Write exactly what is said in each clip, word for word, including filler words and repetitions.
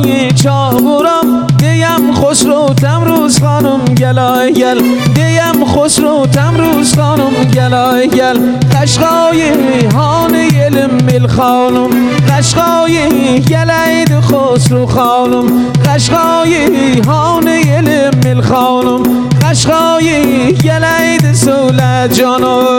قشقای چاقورم دیم خسرو تمروز خانم گلای گل دیم خسرو تمروز خانم گلای گل قشقای هان یلم مل خانم قشقای گلید خسرو خانم قشقای هان یلم مل خانم قشقای گلید سولت جانم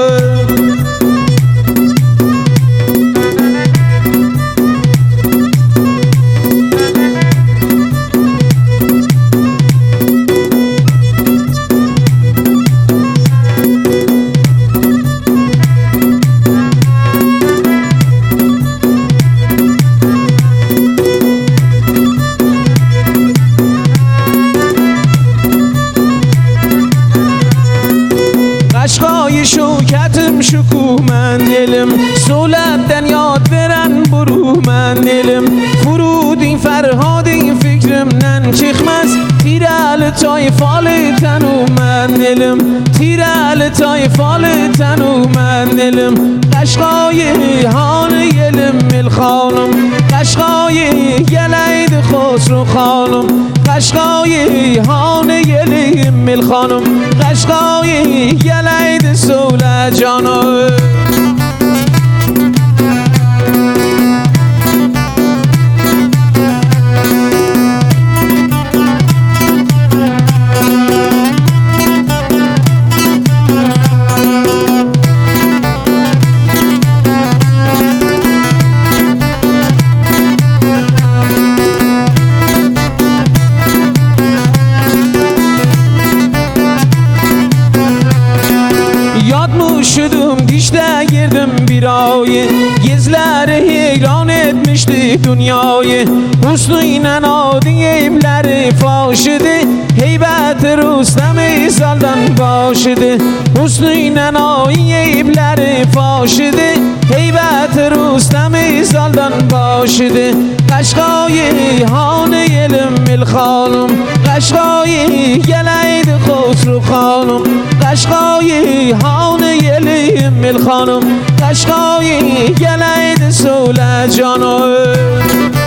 قشقای شوکتم شکوه من دلم سولت دنیات برن برو من دلم فرودی فرهادی فکرم نن چخمز تیرال تای فال تنو من دلم تیرال تای فال تنو من دلم قشقای هان یلم مل خانم قشقای یلید خسرو خانم قشقای هان یلم مل خانم قشقای یلید سولت جانم یاد مو شدم دیشته گردم بیرای گزلر حیران etmişti dünyayı Husnu nadi evleri faşidi Heybet Rüstem saldan başidi Husnu nadi evleri faşidi Heybet Rüstem saldan başidi Qashqai han yelim mil khanım Qashqai geleydi Xosru khanım Qashqai han yelim mil khanım Qashqai geleydi So'la canım